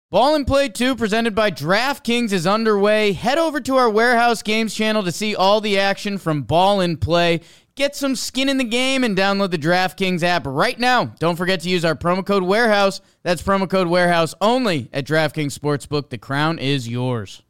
Ball and Play 2, presented by DraftKings, is underway. Head over to our Warehouse Games channel to see all the action from Ball and Play. Get some skin in the game and download the DraftKings app right now. Don't forget to use our promo code Warehouse. That's promo code Warehouse only at DraftKings Sportsbook. The crown is yours.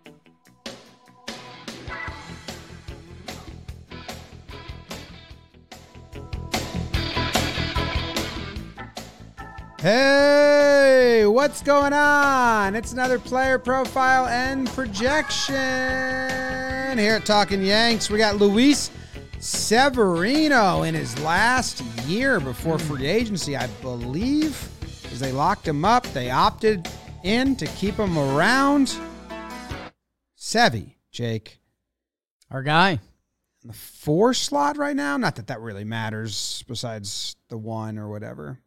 Hey, what's going on? It's another player profile and projection here at Talking Yanks. We got Luis Severino in his last year before free agency, I believe, because they locked him up. They opted in to keep him around. Sevy, Jake. Our guy. In the 4 slot right now? Not that that really matters besides the 1 or whatever.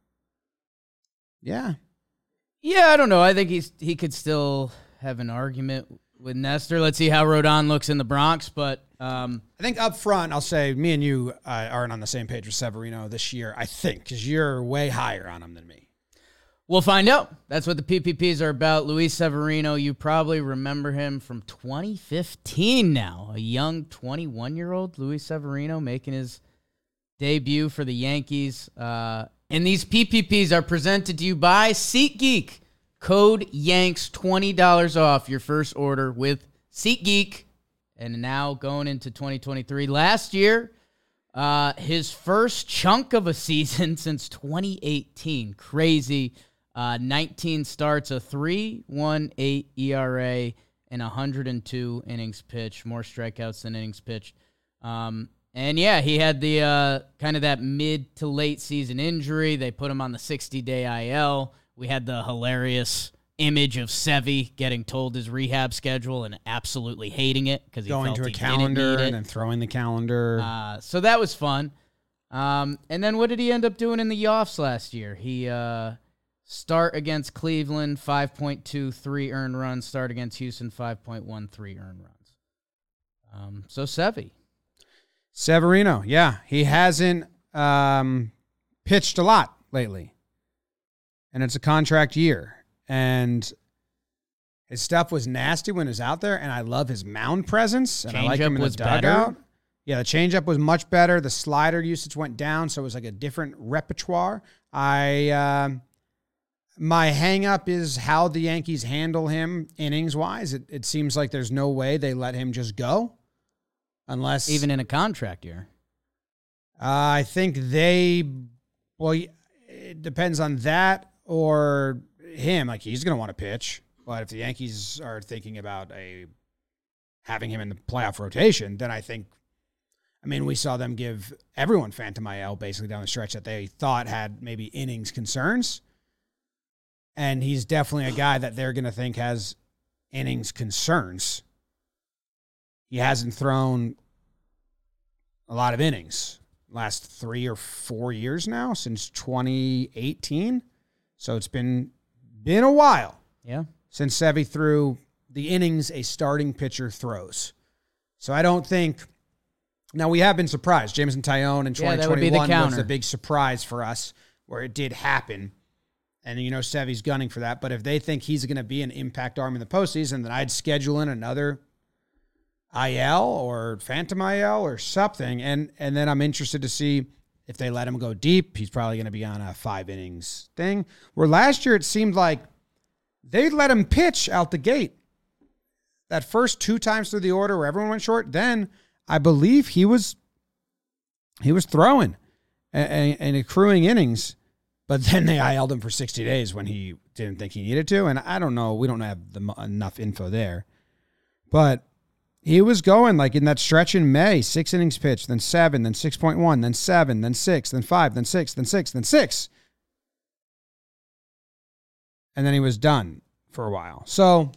Yeah. Yeah, I don't know. I think he could still have an argument with Nestor. Let's see how Rodon looks in the Bronx. But I think up front, I'll say me and you aren't on the same page with Severino this year, I think, because you're way higher on him than me. We'll find out. That's what the PPPs are about. Luis Severino, you probably remember him from 2015 now. A young 21-year-old Luis Severino making his debut for the Yankees. And these PPPs are presented to you by SeatGeek. Code YANKS, $20 off your first order with SeatGeek. And now going into 2023. Last year, his first chunk of a season since 2018. Crazy. 19 starts, a 3.18 ERA, and 102 innings pitched. More strikeouts than innings pitched. And yeah, he had the kind of that mid to late season injury. They put him on the 60-day IL. We had the hilarious image of Sevy getting told his rehab schedule and absolutely hating it because he going felt to a he calendar didn't need it. and then throwing the calendar. So that was fun. And then what did he end up doing in the offs last year? He start against Cleveland, 5.23 earned runs. Start against Houston, 5.13 earned runs. So Sevy. Severino, yeah. He hasn't pitched a lot lately. And it's a contract year. And his stuff was nasty when he was out there, and I love his mound presence. And I like him in the dugout. Yeah, the changeup was much better. The slider usage went down, so it was like a different repertoire. My hang-up is how the Yankees handle him innings-wise. It seems like there's no way they let him just go. Unless even in a contract year. I think it depends on that or him. Like, he's going to want to pitch. But if the Yankees are thinking about having him in the playoff rotation, then we saw them give everyone Phantom IL basically down the stretch that they thought had maybe innings concerns. And he's definitely a guy that they're going to think has innings concerns. He hasn't thrown a lot of innings last 3 or 4 years now, since 2018. So it's been a while. Yeah. Since Sevy threw the innings a starting pitcher throws. So I don't think. Now, we have been surprised. Jameson Taillon in 2021 was a big surprise for us where it did happen. And, Sevy's gunning for that. But if they think he's going to be an impact arm in the postseason, then I'd schedule in another IL or Phantom IL or something. And then I'm interested to see if they let him go deep. He's probably going to be on a 5 innings thing. Where last year it seemed like they let him pitch out the gate. That first 2 times through the order where everyone went short, then I believe he was throwing and accruing innings. But then they IL'd him for 60 days when he didn't think he needed to. And I don't know. We don't have enough info there. But he was going like in that stretch in May, 6 innings pitched, then 7, then 6.1, then 7, then 6, then 5, then 6, then 6, then 6. And then he was done for a while. So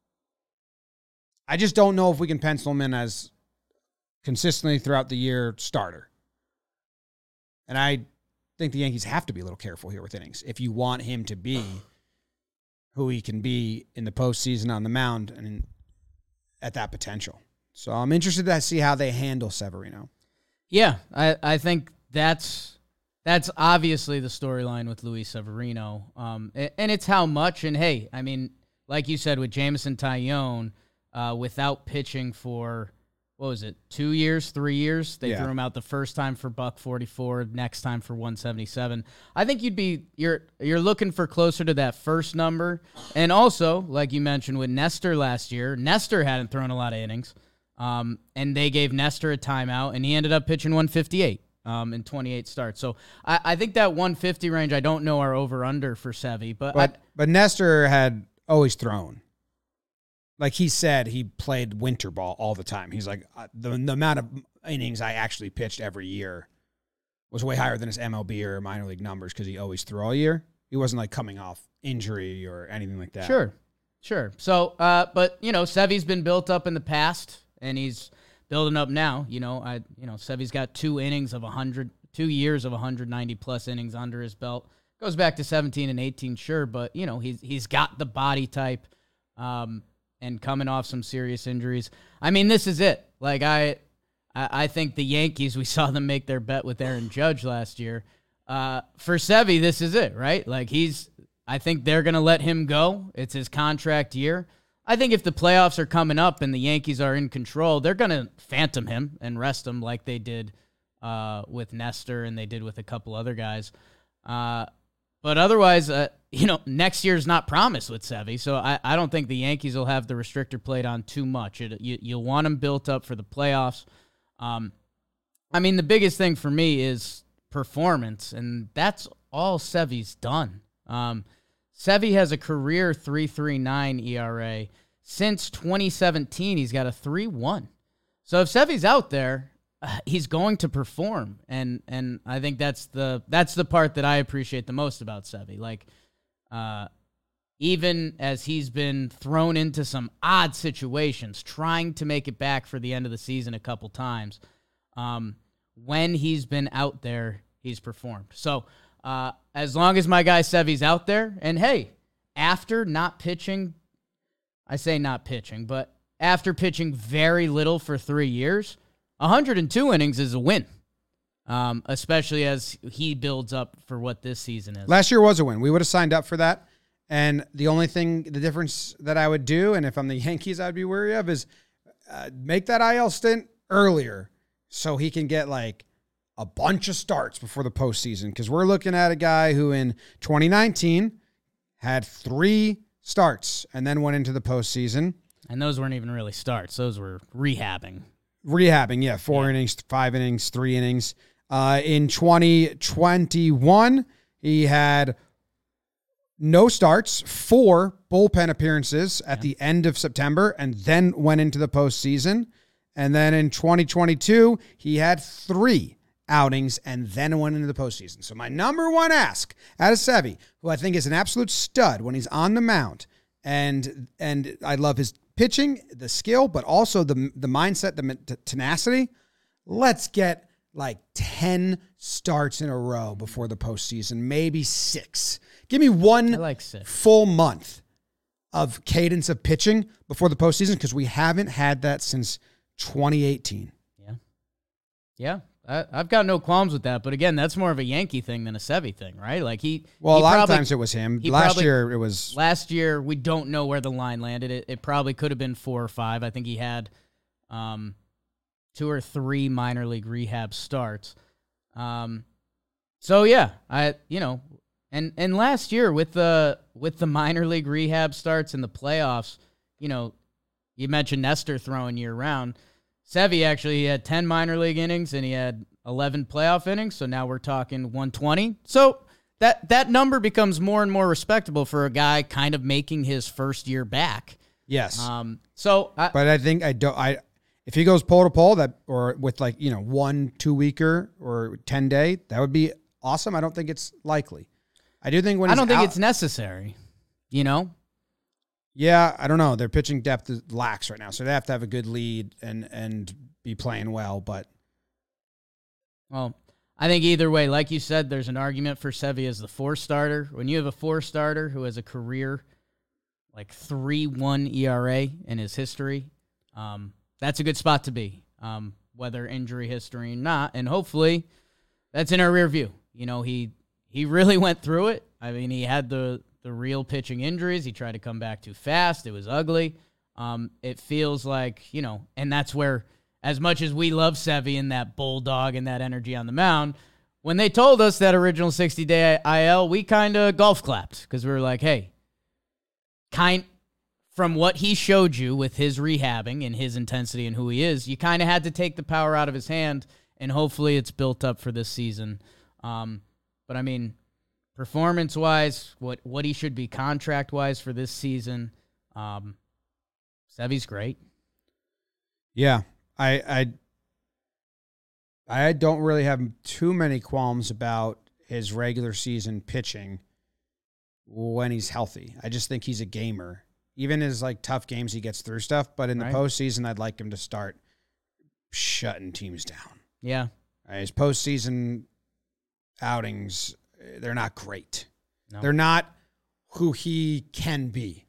I just don't know if we can pencil him in as consistently throughout the year starter. And I think the Yankees have to be a little careful here with innings if you want him to be who he can be in the postseason on the mound and at that potential. So I'm interested to see how they handle Severino. Yeah, I think that's That's obviously the storyline with Luis Severino. And it's how much. And, hey, I mean, like you said, with Jameson Taillon, without pitching for, 2 years, 3 years? They threw him out the first time for $144, next time for $177. I think you're looking for closer to that first number. And also, like you mentioned with Nestor last year, Nestor hadn't thrown a lot of innings. And they gave Nestor a timeout, and he ended up pitching 158 in 28 starts. So I think that 150 range, I don't know our over-under for Sevy. But Nestor had always thrown. Like he said, he played winter ball all the time. He's like, the amount of innings I actually pitched every year was way higher than his MLB or minor league numbers because he always threw all year. He wasn't like coming off injury or anything like that. Sure. So, but, Sevy's been built up in the past, and he's building up now. Sevy's got 2 years of 190-plus innings under his belt. Goes back to 17 and 18, sure, but, he's got the body type, and coming off some serious injuries. I mean, this is it. Like, I think the Yankees, we saw them make their bet with Aaron Judge last year. For Sevy, this is it, right? Like, I think they're going to let him go. It's his contract year. I think if the playoffs are coming up and the Yankees are in control, they're going to phantom him and rest him like they did with Nestor and they did with a couple other guys. But otherwise, next year's not promised with Sevy, so I don't think the Yankees will have the restrictor plate on too much. You'll want them built up for the playoffs. I mean, the biggest thing for me is performance, and that's all Sevy's done. Sevy has a career 3.39 ERA. Since 2017, he's got a 3.1. So if Sevy's out there, he's going to perform, and I think that's the part that I appreciate the most about Sevy. Like, even as he's been thrown into some odd situations, trying to make it back for the end of the season a couple times, when he's been out there, he's performed. So as long as my guy Sevy's out there, and hey, after not pitching, I say not pitching, but after pitching very little for 3 years, 102 innings is a win, especially as he builds up for what this season is. Last year was a win. We would have signed up for that. And the difference that I would do, and if I'm the Yankees, I'd be wary of, is make that IL stint earlier so he can get like a bunch of starts before the postseason. Because we're looking at a guy who in 2019 had 3 starts and then went into the postseason. And those weren't even really starts. Those were rehabbing. 4 innings, 5 innings, 3 innings. In 2021, he had no starts, 4 bullpen appearances at the end of September, and then went into the postseason. And then in 2022, he had 3 outings and then went into the postseason. So my number one ask out of Sevy, who I think is an absolute stud when he's on the mound, and I love his pitching, the skill, but also the mindset, the tenacity. Let's get like 10 starts in a row before the postseason, maybe 6. Give me one full month of cadence of pitching before the postseason, because we haven't had that since 2018. Yeah. I've got no qualms with that, but again, that's more of a Yankee thing than a Sevy thing, right? Like a lot of times it was him. Last year, we don't know where the line landed. It probably could have been 4 or 5. I think he had 2 or 3 minor league rehab starts. So yeah, and last year with the minor league rehab starts and the playoffs, you mentioned Nestor throwing year round. Sevy actually, he had 10 minor league innings and he had 11 playoff innings. So now we're talking 120. So that number becomes more and more respectable for a guy kind of making his first year back. Yes. But I think if he goes pole to pole or with 1-2 weeker or 10 day, that would be awesome. I don't think it's likely. I do think I don't think it's necessary. Yeah, I don't know. Their pitching depth is lax right now, so they have to have a good lead and be playing well. But I think either way, like you said, there's an argument for Sevy as the 4 starter. When you have a 4 starter who has a career 3.1 ERA in his history, that's a good spot to be. Whether injury history or not, and hopefully that's in our rear view. he really went through it. I mean, he had the real pitching injuries. He tried to come back too fast. It was ugly. It feels like, and that's where, as much as we love Sevy and that bulldog and that energy on the mound, when they told us that original 60-day IL, we kind of golf clapped because we were like, hey, from what he showed you with his rehabbing and his intensity and who he is, you kind of had to take the power out of his hand, and hopefully it's built up for this season. But I mean, performance-wise, what he should be contract-wise for this season, Sevy's great. Yeah, I don't really have too many qualms about his regular season pitching when he's healthy. I just think he's a gamer. Even his tough games, he gets through stuff. But in the postseason, I'd like him to start shutting teams down. Yeah, his postseason outings, they're not great. No. They're not who he can be.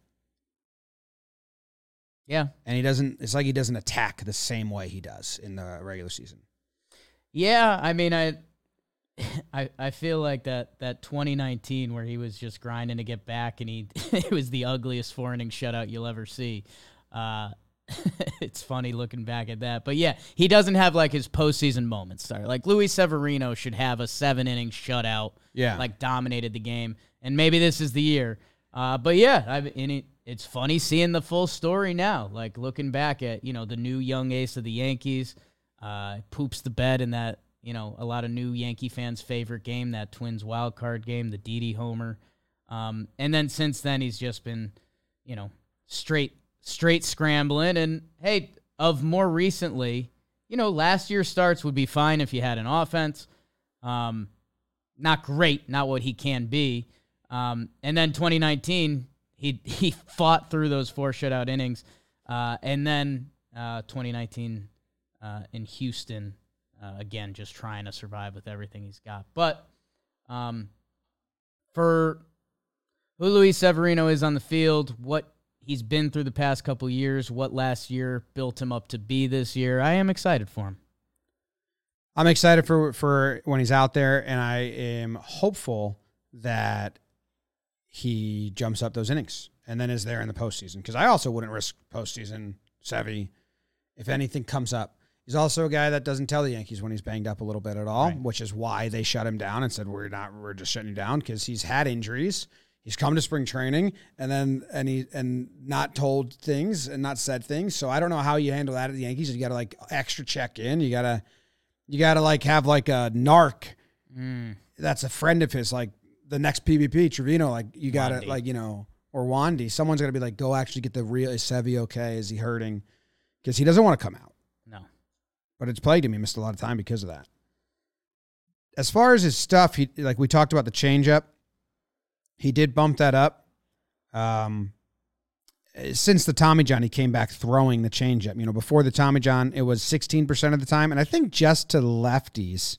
Yeah, and it's like he doesn't attack the same way he does in the regular season. Yeah, I mean, I feel like that 2019 where he was just grinding to get back and it was the ugliest 4-inning shutout you'll ever see. It's funny looking back at that. But yeah, he doesn't have his postseason moments. Like Luis Severino should have a 7-inning shutout. Yeah. Dominated the game. And maybe this is the year. But yeah, it's funny seeing the full story now. Looking back at, the new young ace of the Yankees, poops the bed in that, a lot of new Yankee fans' favorite game, that Twins wild card game, the Didi homer. And then since then, he's just been, straight scrambling. And, hey, of more recently, last year's starts would be fine if you had an offense. Not great, not what he can be. And then 2019, he fought through those 4 shutout innings. And then 2019 in Houston, again, just trying to survive with everything he's got. But for who Luis Severino is on the field, what he's been through the past couple years, what last year built him up to be this year, I am excited for him. I'm excited for when he's out there, and I am hopeful that he jumps up those innings and then is there in the postseason. Because I also wouldn't risk postseason Sevy if anything comes up. He's also a guy that doesn't tell the Yankees when he's banged up a little bit at all, right, which is why they shut him down and said, we're just shutting you down, because he's had injuries. He's come to spring training and not told things and not said things. So I don't know how you handle that at the Yankees. You got to extra check in. You got to have a narc. That's a friend of his, the next PvP, Trevino, you got to or Wandy. Someone's got to be go actually get the real, is Sevy okay? Is he hurting? Because he doesn't want to come out. No. But it's plagued him. He missed a lot of time because of that. As far as his stuff, he we talked about the changeup. He did bump that up. Since the Tommy John, he came back throwing the changeup. Before the Tommy John, it was 16% of the time, and I think just to lefties.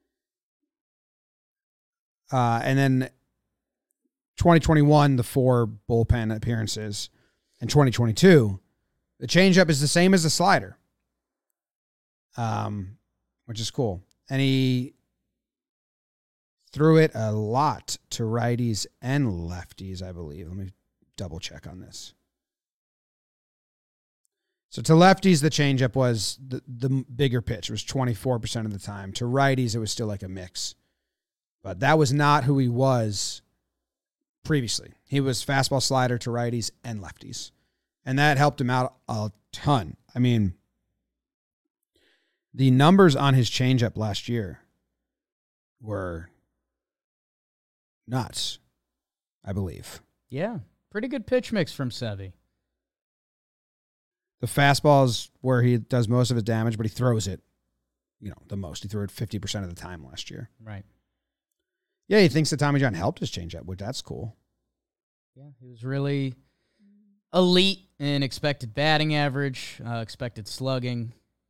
And then 2021, the 4 bullpen appearances, and 2022, the changeup is the same as the slider, which is cool. And he threw it a lot to righties and lefties, I believe. Let me double check on this. So to lefties, the changeup was the bigger pitch. It was 24% of the time. To righties, it was still a mix. But that was not who he was previously. He was fastball, slider to righties and lefties. And that helped him out a ton. I mean, the numbers on his changeup last year were nuts, I believe. Yeah, pretty good pitch mix from Sevy. The fastball is where he does most of his damage, but he throws it, the most. He threw it 50% of the time last year. Right. Yeah, he thinks that Tommy John helped his changeup, which that's cool. Yeah, he was really elite in expected batting average, expected slugging.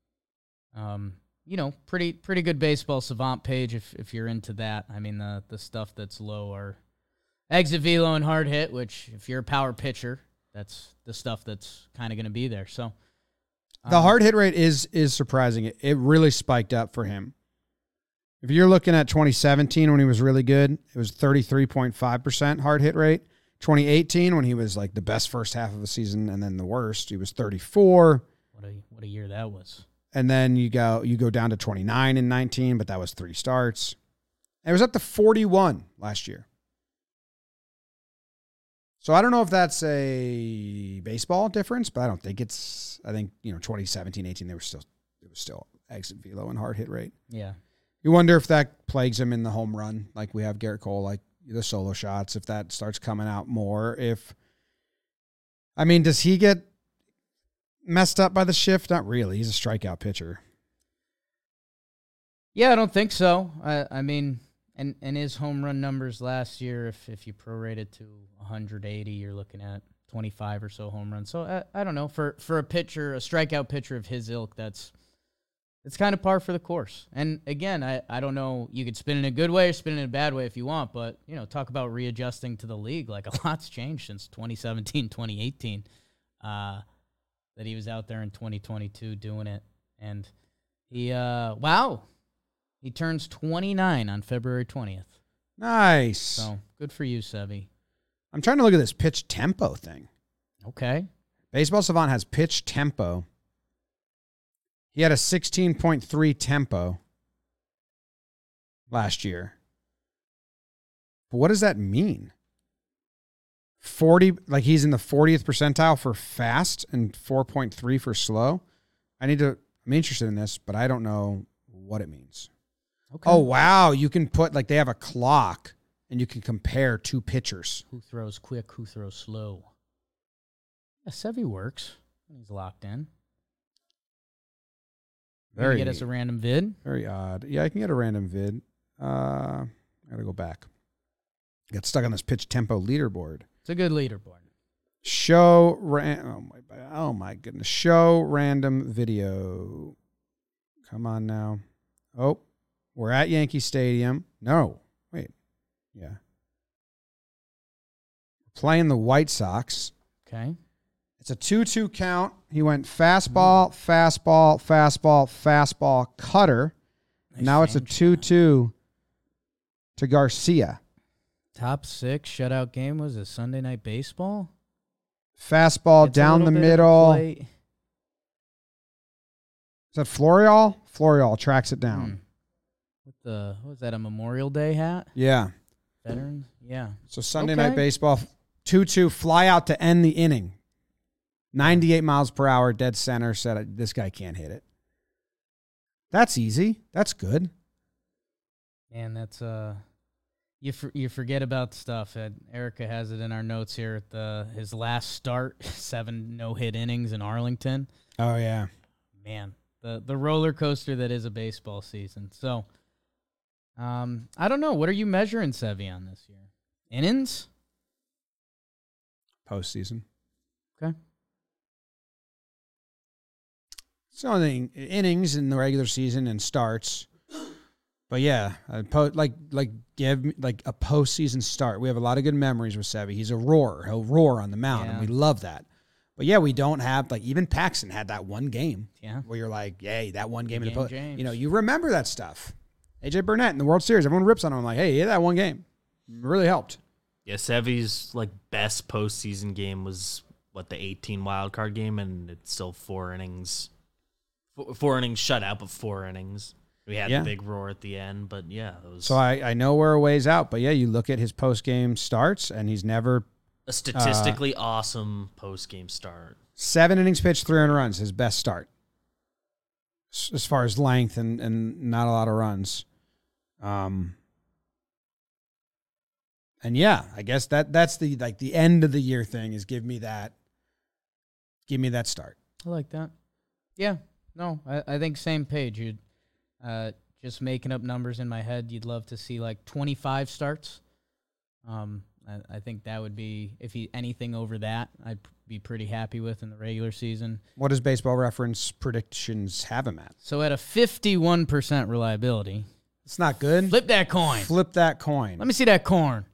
Pretty good baseball savant page if you're into that. I mean, the stuff that's low are exit velo and hard hit, which if you're a power pitcher, that's the stuff that's kind of going to be there. So the hard hit rate is surprising. It really spiked up for him. If you're looking at 2017 when he was really good, it was 33.5% hard hit rate. 2018 when he was like the best first half of the season and then the worst, he was 34. What a year that was. And then you go down to 29 in 19, but that was 3 starts. And it was up to 41 last year. So I don't know if that's a baseball difference, but I don't think it's. I think 2017, 18, it was still exit velo and hard hit rate. Yeah. You wonder if that plagues him in the home run, like we have Garrett Cole, like the solo shots. If that starts coming out more, does he get messed up by the shift? Not really. He's a strikeout pitcher. Yeah, I don't think so. And his home run numbers last year, if you prorate it to 180, you're looking at 25 or so home runs. So I don't know, for a pitcher, a strikeout pitcher of his ilk, it's kind of par for the course. And again, I don't know, you could spin in a good way or spin in a bad way if you want, but talk about readjusting to the league. Like, a lot's changed since 2017, 2018, that he was out there in 2022 doing it. And he turns 29 on February 20th. Nice. So, good for you, Sevy. I'm trying to look at this pitch tempo thing. Okay. Baseball Savant has pitch tempo. He had a 16.3 tempo last year. But what does that mean? 40, like he's in the 40th percentile for fast and 4.3 for slow. I'm interested in this, but I don't know what it means. Okay. Oh, wow. You can put, like, they have a clock, and you can compare 2 pitchers. Who throws quick, who throws slow. Yeah, Sevy works. He's locked in. Can you get us a random vid? Very odd. Yeah, I can get a random vid. I got to go back. Got stuck on this pitch tempo leaderboard. It's a good leaderboard. Oh, my goodness. Show random video. Come on now. Oh. We're at Yankee Stadium. No. Wait. Yeah. Playing the White Sox. Okay. It's a 2-2 count. He went fastball, fastball, fastball, fastball, cutter. Nice. Now it's a 2-2 to Garcia. Top 6 shutout game was a Sunday Night Baseball. Fastball down the middle. Is that Florial? Florial tracks it down. What was that, a Memorial Day hat? Yeah. Veterans? Yeah. So Sunday Night Baseball, 2-2, fly out to end the inning. 98 miles per hour, dead center, said this guy can't hit it. That's easy. That's good. And that's, you forget about stuff. Erica has it in our notes here at his last start, 7 no-hit innings in Arlington. Oh, yeah. Man, the roller coaster that is a baseball season. So, I don't know. What are you measuring Sevy on this year? Innings? Postseason. Okay. So innings in the regular season and starts. But yeah, give me like a postseason start. We have a lot of good memories with Sevy. He's a roarer. He'll roar on the mound, and we love that. But yeah, we don't have, like, even Paxton had that one game. Yeah. Where you're like, yay, that one game in the post. James. You remember that stuff. AJ Burnett in the World Series, everyone rips on him. I'm like, hey, yeah, that one game really helped. Yeah, Sevy's best postseason game was the 18 wild card game, and it's still 4 innings. 4 innings shutout, but 4 innings. We had the big roar at the end, but yeah. So I know we're a ways out, but yeah, you look at his post-game starts, and he's never... A statistically awesome post-game start. 7 innings pitched, 3 earned runs, his best start. As far as length and not a lot of runs. And yeah, I guess that's the end of the year thing is give me that start. I like that. Yeah. No, I think same page. You'd just making up numbers in my head. You'd love to see 25 starts. I think that would be, if anything over that, I'd be pretty happy with in the regular season. What does Baseball Reference predictions have him at? So at a 51% reliability. It's not good. Flip that coin. Flip that coin. Let me see that corn.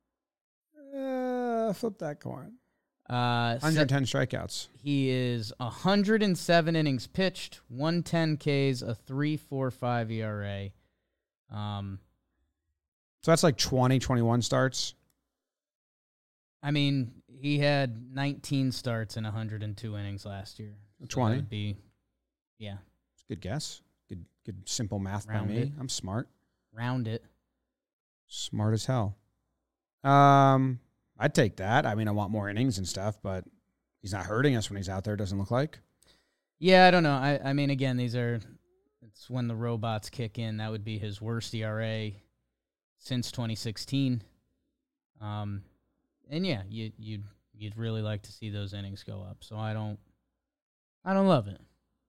Flip that coin. 110 strikeouts. He is 107 innings pitched, 110 Ks, a 3.45 ERA. So that's like 20, 21 starts. I mean, he had 19 starts in 102 innings last year. So 20 would be, yeah. It's a good guess. Good simple math Round by me. it. I'm smart. Round it. Smart as hell. I'd take that. I mean, I want more innings and stuff, but he's not hurting us when he's out there, doesn't look like. Yeah, I don't know. I mean, again, it's when the robots kick in. That would be his worst ERA since 2016. And yeah, you'd really like to see those innings go up. So I don't love it.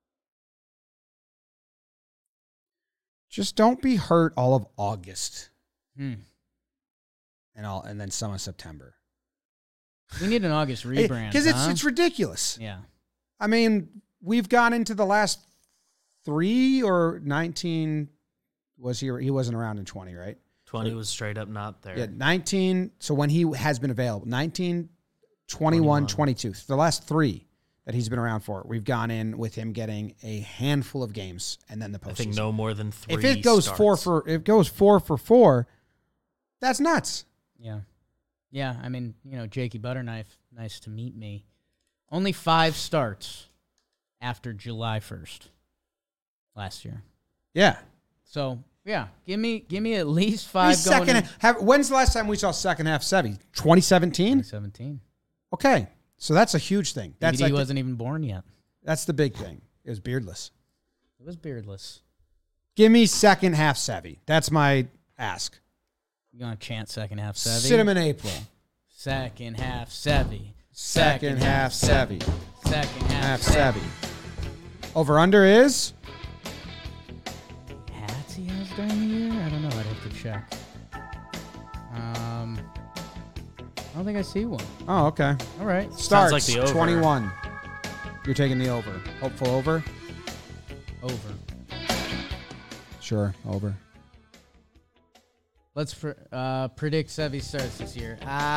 Just don't be hurt all of August. And then some of September. We need an August rebrand. Because it's ridiculous. Yeah. I mean, we've gone into the last 3 or 19. He wasn't around in 20, right? 20 was straight up not there. Yeah, 19. So when he has been available, 19, 21, 22. The last 3 that he's been around for, we've gone in with him getting a handful of games and then the postseason. I think no more than 3. If it goes starts. 4 for 4, that's nuts. Yeah. Yeah, I mean, Jakey Butterknife, nice to meet me. Only 5 starts after July 1st last year. Yeah. So, yeah, give me at least 5 going in. When's the last time we saw second half Sevy? 2017? 2017. Okay. So that's a huge thing. That's he wasn't even born yet. That's the big thing. It was beardless. It was beardless. Give me second half Sevy. That's my ask. You gonna chant second half Sevy? Sit him in April. Second half Sevy. Second half Sevy. Second half Sevy. Over under is? Hats he has during the year? I don't know. I'd have to check. I don't think I see one. Oh, okay. All right. Starts like the over. 21. You're taking the over. Hopeful over? Over. Sure, over. Let's predict Sevy starts this year.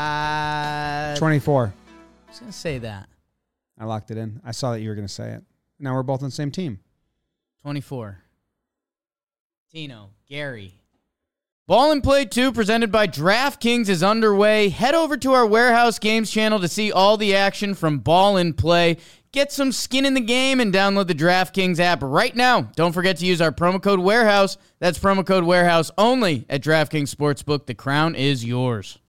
24. I was going to say that. I locked it in. I saw that you were going to say it. Now we're both on the same team. 24. Tino, Gary. Ball and Play 2 presented by DraftKings is underway. Head over to our Warehouse Games channel to see all the action from Ball and Play. Get some skin in the game and download the DraftKings app right now. Don't forget to use our promo code Warehouse. That's promo code Warehouse only at DraftKings Sportsbook. The crown is yours.